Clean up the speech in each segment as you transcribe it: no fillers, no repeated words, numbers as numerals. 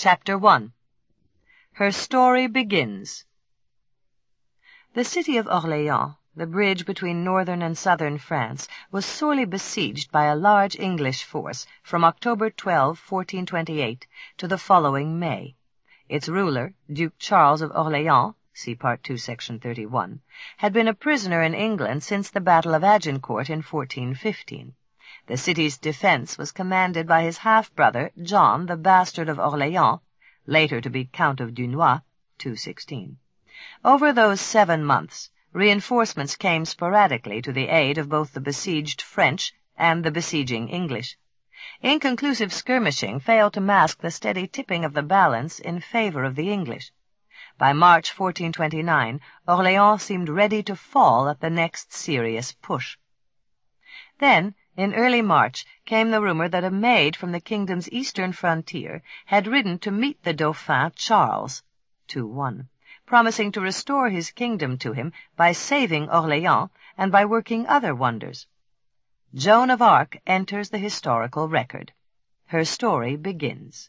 Chapter 1. Her story begins. The city of Orléans, the bridge between northern and southern France, was sorely besieged by a large English force from October 12, 1428, to the following May. Its ruler, Duke Charles of Orléans, see Part 2, Section 31, had been a prisoner in England since the Battle of Agincourt in 1415. The city's defense was commanded by his half-brother, John, the Bastard of Orléans, later to be Count of Dunois, 216. Over those 7 months, reinforcements came sporadically to the aid of both the besieged French and the besieging English. Inconclusive skirmishing failed to mask the steady tipping of the balance in favor of the English. By March 1429, Orléans seemed ready to fall at the next serious push. Then, in early March, came the rumor that a maid from the kingdom's eastern frontier had ridden to meet the Dauphin Charles, 2-1, promising to restore his kingdom to him by saving Orléans and by working other wonders. Joan of Arc enters the historical record. Her story begins.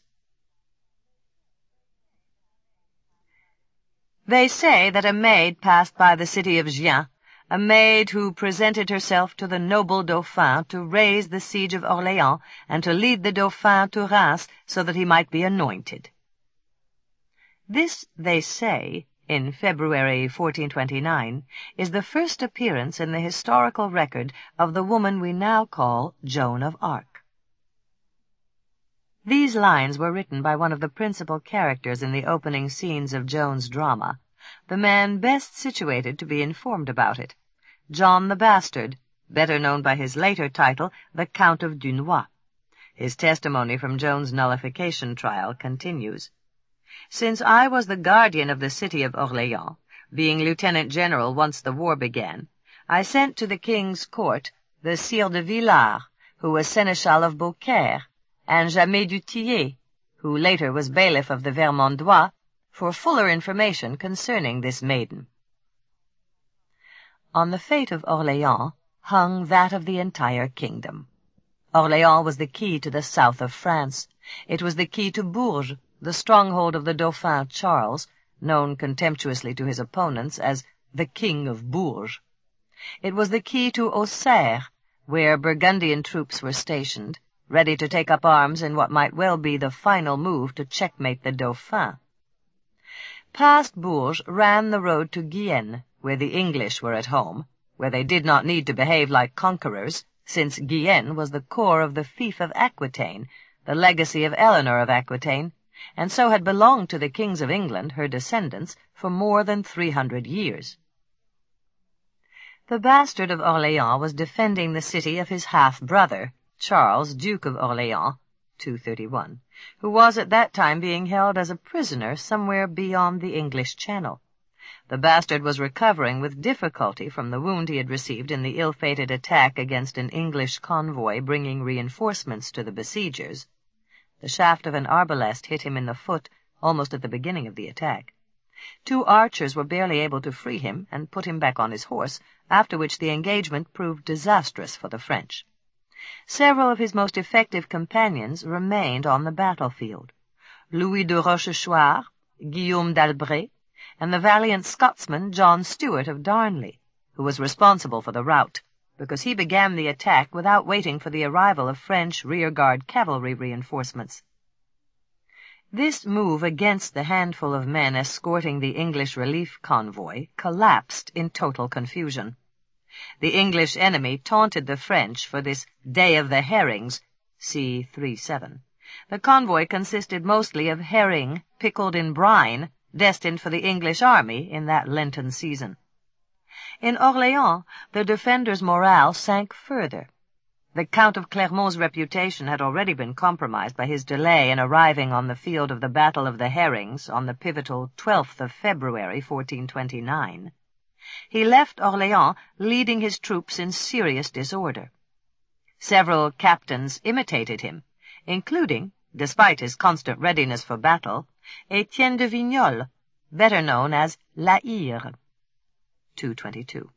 They say that a maid passed by the city of Gien, a maid who presented herself to the noble Dauphin to raise the siege of Orléans and to lead the Dauphin to Reims so that he might be anointed. This, they say, in February 1429, is the first appearance in the historical record of the woman we now call Joan of Arc. These lines were written by one of the principal characters in the opening scenes of Joan's drama, the man best situated to be informed about it, John the Bastard, better known by his later title, the Count of Dunois. His testimony from Joan's nullification trial continues. Since I was the guardian of the city of Orléans, being lieutenant general once the war began, I sent to the king's court the Sire de Villars, who was seneschal of Beaucaire, and Jamet du Tillet, who later was bailiff of the Vermandois, for fuller information concerning this maiden. On the fate of Orléans hung that of the entire kingdom. Orléans was the key to the south of France. It was the key to Bourges, the stronghold of the Dauphin Charles, known contemptuously to his opponents as the King of Bourges. It was the key to Auxerre, where Burgundian troops were stationed, ready to take up arms in what might well be the final move to checkmate the Dauphin. Past Bourges ran the road to Guyenne, where the English were at home, where they did not need to behave like conquerors, since Guyenne was the core of the fief of Aquitaine, the legacy of Eleanor of Aquitaine, and so had belonged to the kings of England, her descendants, for more than 300 years. The Bastard of Orléans was defending the city of his half-brother, Charles, Duke of Orléans, 231, who was at that time being held as a prisoner somewhere beyond the English Channel. The Bastard was recovering with difficulty from the wound he had received in the ill-fated attack against an English convoy bringing reinforcements to the besiegers. The shaft of an arbalest hit him in the foot almost at the beginning of the attack. 2 archers were barely able to free him and put him back on his horse, after which the engagement proved disastrous for the French. Several of his most effective companions remained on the battlefield. Louis de Rochechouart, Guillaume d'Albret, and the valiant Scotsman John Stuart of Darnley, who was responsible for the rout, because he began the attack without waiting for the arrival of French rearguard cavalry reinforcements. This move against the handful of men escorting the English relief convoy collapsed in total confusion. The English enemy taunted the French for this Day of the Herrings, c. 3-7. The convoy consisted mostly of herring pickled in brine, destined for the English army in that Lenten season. In Orléans, the defenders' morale sank further. The Count of Clermont's reputation had already been compromised by his delay in arriving on the field of the Battle of the Herrings on the pivotal 12th of February, 1429. He left Orléans leading his troops in serious disorder. Several captains imitated him, including, despite his constant readiness for battle, Etienne de Vignolles, better known as La Hire, 222.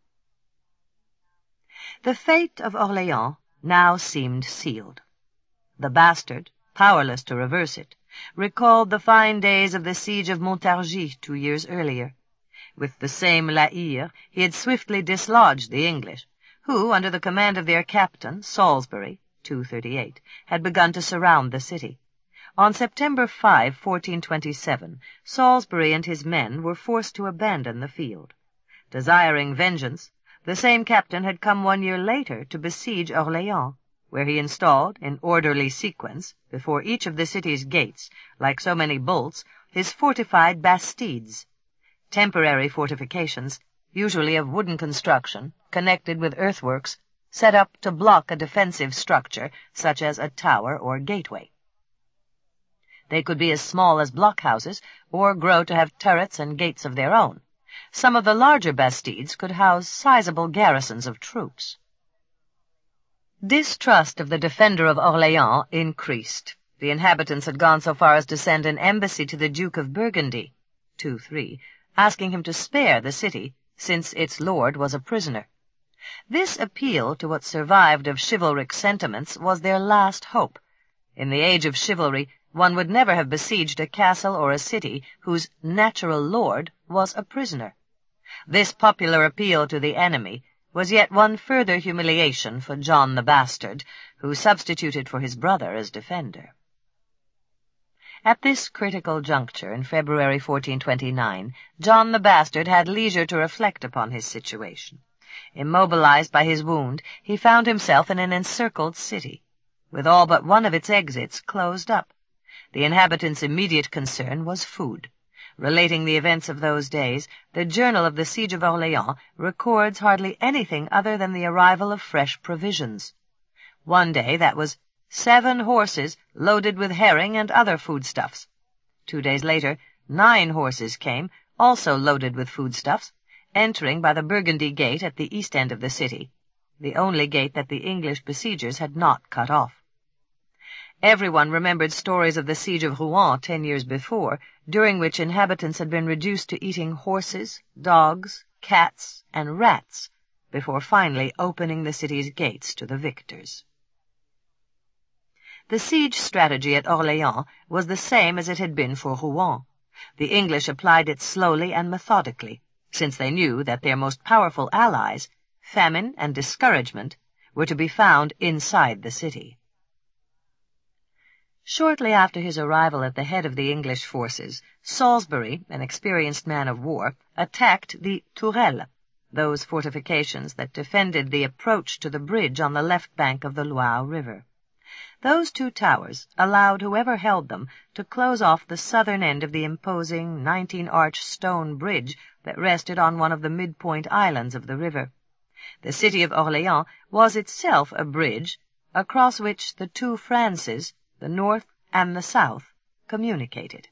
The fate of Orléans now seemed sealed. The Bastard, powerless to reverse it, recalled the fine days of the siege of Montargis 2 years earlier. With the same La Hire, he had swiftly dislodged the English, who, under the command of their captain, Salisbury, 238, had begun to surround the city. On September 5, 1427, Salisbury and his men were forced to abandon the field. Desiring vengeance, the same captain had come 1 year later to besiege Orléans, where he installed, in orderly sequence, before each of the city's gates, like so many bolts, his fortified bastides, temporary fortifications, usually of wooden construction, connected with earthworks, set up to block a defensive structure, such as a tower or gateway. They could be as small as blockhouses, or grow to have turrets and gates of their own. Some of the larger bastides could house sizable garrisons of troops. Distrust of the defender of Orléans increased. The inhabitants had gone so far as to send an embassy to the Duke of Burgundy, 2-3, asking him to spare the city, since its lord was a prisoner. This appeal to what survived of chivalric sentiments was their last hope. In the age of chivalry, one would never have besieged a castle or a city whose natural lord was a prisoner. This popular appeal to the enemy was yet one further humiliation for John the Bastard, who substituted for his brother as defender. At this critical juncture, in February 1429, John the Bastard had leisure to reflect upon his situation. Immobilized by his wound, he found himself in an encircled city, with all but one of its exits closed up. The inhabitants' immediate concern was food. Relating the events of those days, the Journal of the Siege of Orléans records hardly anything other than the arrival of fresh provisions. One day that was 7 horses loaded with herring and other foodstuffs. 2 days later, 9 horses came, also loaded with foodstuffs, entering by the Burgundy Gate at the east end of the city, the only gate that the English besiegers had not cut off. Everyone remembered stories of the siege of Rouen 10 years before, during which inhabitants had been reduced to eating horses, dogs, cats, and rats, before finally opening the city's gates to the victors. The siege strategy at Orléans was the same as it had been for Rouen. The English applied it slowly and methodically, since they knew that their most powerful allies, famine and discouragement, were to be found inside the city. Shortly after his arrival at the head of the English forces, Salisbury, an experienced man of war, attacked the Tourelles, those fortifications that defended the approach to the bridge on the left bank of the Loire River. Those 2 towers allowed whoever held them to close off the southern end of the imposing 19-arch stone bridge that rested on one of the midpoint islands of the river. The city of Orléans was itself a bridge, across which the 2 Frances, the north and the south, communicated.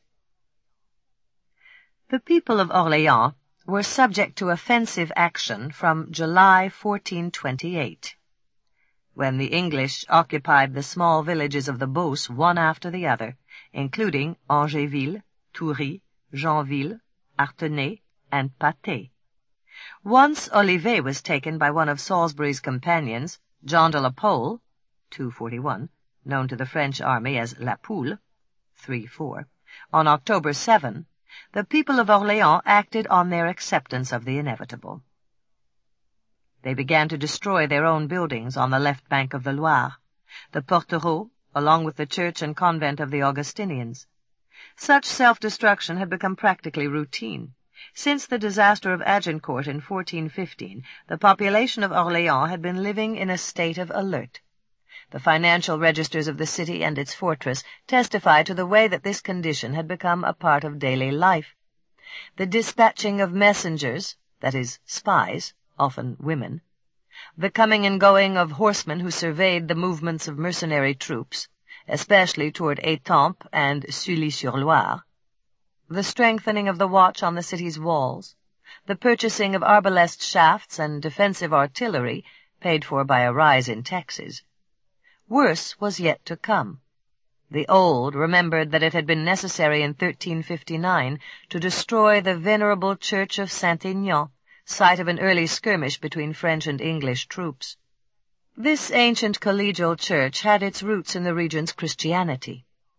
The people of Orléans were subject to offensive action from July 1428. When the English occupied the small villages of the Beauce one after the other, including Angéville, Toury, Jeanville, Artenay, and Patay. Once Olivet was taken by one of Salisbury's companions, Jean de la Pole, 241, known to the French army as La Poule, 3-4, on October 7, the people of Orléans acted on their acceptance of the inevitable. They began to destroy their own buildings on the left bank of the Loire, the Portereau, along with the church and convent of the Augustinians. Such self-destruction had become practically routine. Since the disaster of Agincourt in 1415, the population of Orléans had been living in a state of alert. The financial registers of the city and its fortress testified to the way that this condition had become a part of daily life. The dispatching of messengers, that is, spies, often women, the coming and going of horsemen who surveyed the movements of mercenary troops, especially toward Étampes and Sully-sur-Loire, the strengthening of the watch on the city's walls, the purchasing of arbalest shafts and defensive artillery, paid for by a rise in taxes. Worse was yet to come. The old remembered that it had been necessary in 1359 to destroy the venerable church of Saint-Aignan, site of an early skirmish between French and English troops. This ancient collegial church had its roots in the region's Christianity.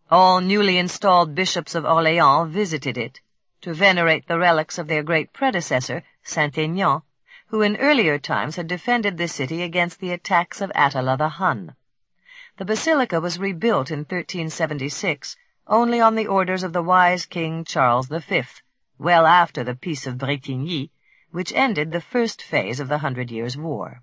All newly installed bishops of Orléans visited it to venerate the relics of their great predecessor, Saint-Aignan, who in earlier times had defended the city against the attacks of Attila the Hun. The basilica was rebuilt in 1376 only on the orders of the wise King Charles V, well after the Peace of Bretigny, which ended the first phase of the 100 Years' War.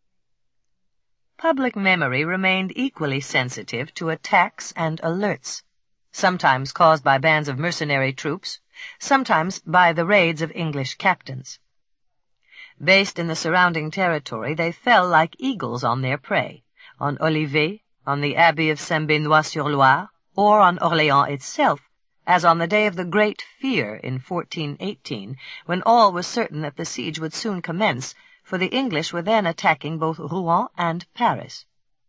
Public memory remained equally sensitive to attacks and alerts, sometimes caused by bands of mercenary troops, sometimes by the raids of English captains. Based in the surrounding territory, they fell like eagles on their prey, on Olivet, on the Abbey of Saint-Benoît-sur-Loire, or on Orléans itself, as on the day of the Great Fear in 1418, when all was certain that the siege would soon commence, for the English were then attacking both Rouen and Paris.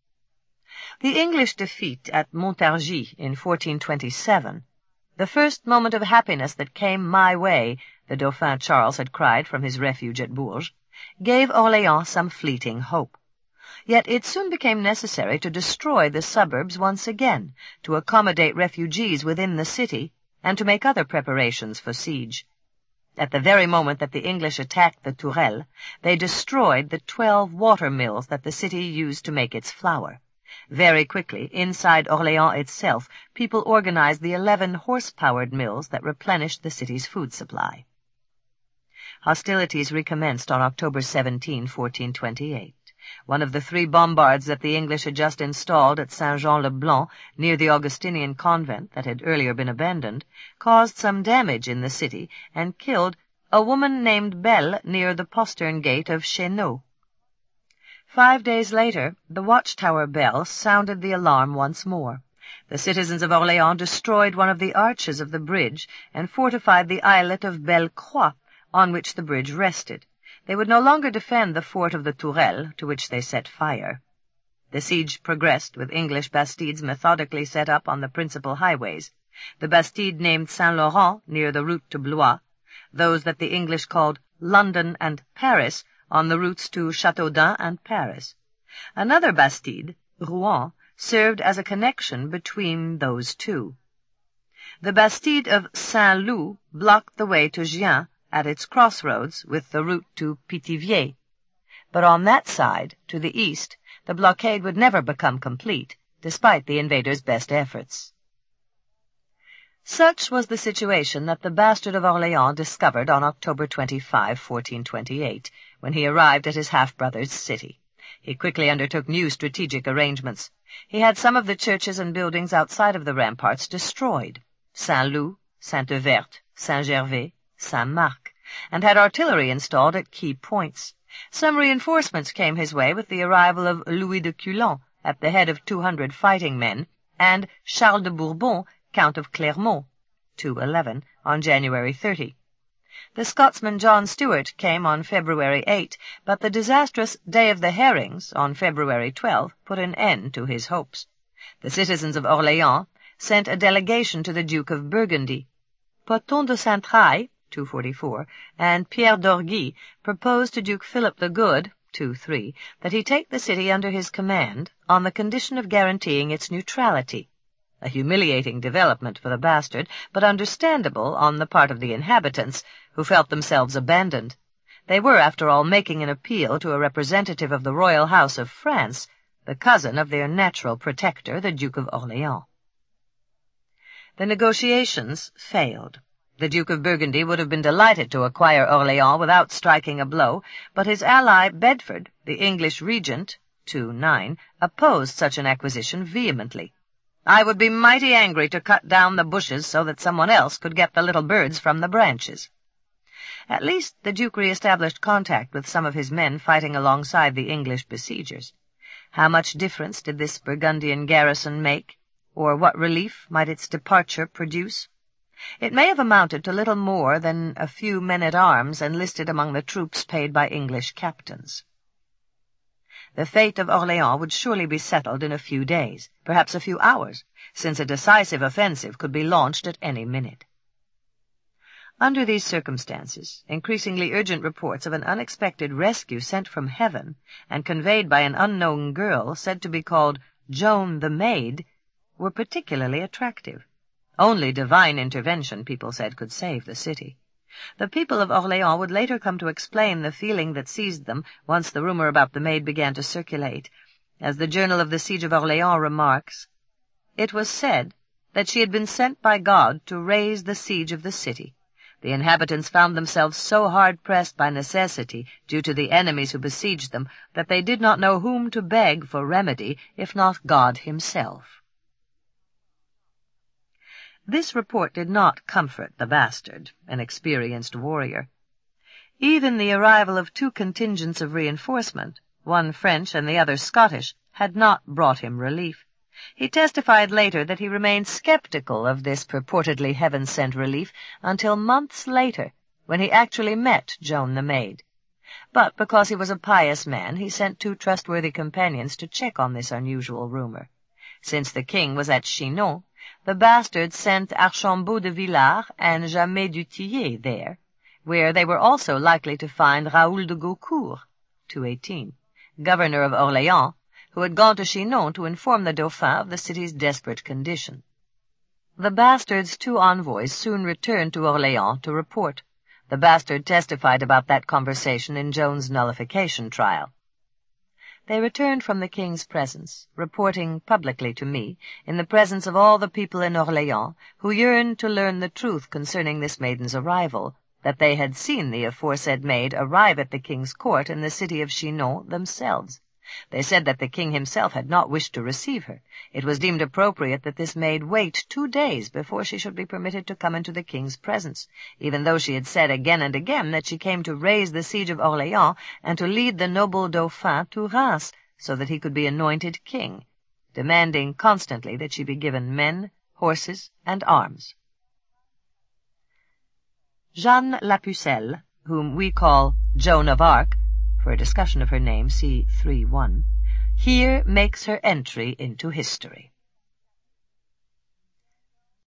The English defeat at Montargis in 1427, "The first moment of happiness that came my way," the Dauphin Charles had cried from his refuge at Bourges, gave Orléans some fleeting hope. Yet it soon became necessary to destroy the suburbs once again, to accommodate refugees within the city, and to make other preparations for siege. At the very moment that the English attacked the Tourelles, they destroyed the 12 water mills that the city used to make its flour. Very quickly, inside Orléans itself, people organized the 11 horse-powered mills that replenished the city's food supply. Hostilities recommenced on October 17, 1428. One of the 3 bombards that the English had just installed at Saint-Jean-le-Blanc, near the Augustinian convent that had earlier been abandoned, caused some damage in the city and killed a woman named Belle near the postern gate of Chéneau. 5 days later, the watchtower bell sounded the alarm once more. The citizens of Orléans destroyed one of the arches of the bridge and fortified the islet of Belle-Croix, on which the bridge rested. They would no longer defend the fort of the Tourelles, to which they set fire. The siege progressed, with English bastides methodically set up on the principal highways, the bastide named Saint-Laurent near the route to Blois, those that the English called London and Paris on the routes to Châteaudun and Paris. Another bastide, Rouen, served as a connection between those two. The bastide of Saint-Loup blocked the way to Gien at its crossroads with the route to Pithiviers. But on that side, to the east, the blockade would never become complete, despite the invaders' best efforts. Such was the situation that the Bastard of Orléans discovered on October 25, 1428, when he arrived at his half-brother's city. He quickly undertook new strategic arrangements. He had some of the churches and buildings outside of the ramparts destroyed, Saint-Loup, Sainte-Verte, Saint-Gervais, Saint-Marc, and had artillery installed at key points. Some reinforcements came his way with the arrival of Louis de Coulon at the head of 200 fighting men, and Charles de Bourbon, Count of Clermont, 211, on January 30. The Scotsman John Stuart came on February 8, but the disastrous Day of the Herrings, on February 12, put an end to his hopes. The citizens of Orléans sent a delegation to the Duke of Burgundy. Poton de Saint-Traille, 244, and Pierre d'Orgy proposed to Duke Philip the Good, 2-3, that he take the city under his command on the condition of guaranteeing its neutrality. A humiliating development for the bastard, but understandable on the part of the inhabitants, who felt themselves abandoned. They were, after all, making an appeal to a representative of the royal house of France, the cousin of their natural protector, the Duke of Orléans. The negotiations failed. The Duke of Burgundy would have been delighted to acquire Orléans without striking a blow, but his ally Bedford, the English regent, 2-9, opposed such an acquisition vehemently. "I would be mighty angry to cut down the bushes so that someone else could get the little birds from the branches." At least the Duke re-established contact with some of his men fighting alongside the English besiegers. How much difference did this Burgundian garrison make, or what relief might its departure produce? It may have amounted to little more than a few men-at-arms enlisted among the troops paid by English captains. The fate of Orléans would surely be settled in a few days, perhaps a few hours, since a decisive offensive could be launched at any minute. Under these circumstances, increasingly urgent reports of an unexpected rescue sent from heaven and conveyed by an unknown girl said to be called Joan the Maid were particularly attractive. Only divine intervention, people said, could save the city. The people of Orleans would later come to explain the feeling that seized them once the rumor about the maid began to circulate. As the Journal of the Siege of Orleans remarks, "It was said that she had been sent by God to raise the siege of the city. The inhabitants found themselves so hard-pressed by necessity due to the enemies who besieged them that they did not know whom to beg for remedy, if not God himself." This report did not comfort the Bastard, an experienced warrior. Even the arrival of 2 contingents of reinforcement, one French and the other Scottish, had not brought him relief. He testified later that he remained skeptical of this purportedly heaven-sent relief until months later, when he actually met Joan the maid. But because he was a pious man, he sent 2 trustworthy companions to check on this unusual rumor. Since the king was at Chinon, the Bastards sent Archambault de Villars and Jamet du Tillet there, where they were also likely to find Raoul de Gaucourt, 218, governor of Orleans, who had gone to Chinon to inform the Dauphin of the city's desperate condition. The Bastards' 2 envoys soon returned to Orleans to report. The Bastard testified about that conversation in Joan's nullification trial. They returned from the king's presence, reporting publicly to me, in the presence of all the people in Orleans, who yearned to learn the truth concerning this maiden's arrival, that they had seen the aforesaid maid arrive at the king's court in the city of Chinon themselves. They said that the king himself had not wished to receive her. It was deemed appropriate that this maid wait 2 days before she should be permitted to come into the king's presence, even though she had said again and again that she came to raise the siege of Orleans and to lead the noble Dauphin to Reims so that he could be anointed king, demanding constantly that she be given men, horses, and arms. Jeanne la Pucelle, whom we call Joan of Arc, for a discussion of her name, see 3.1, here makes her entry into history.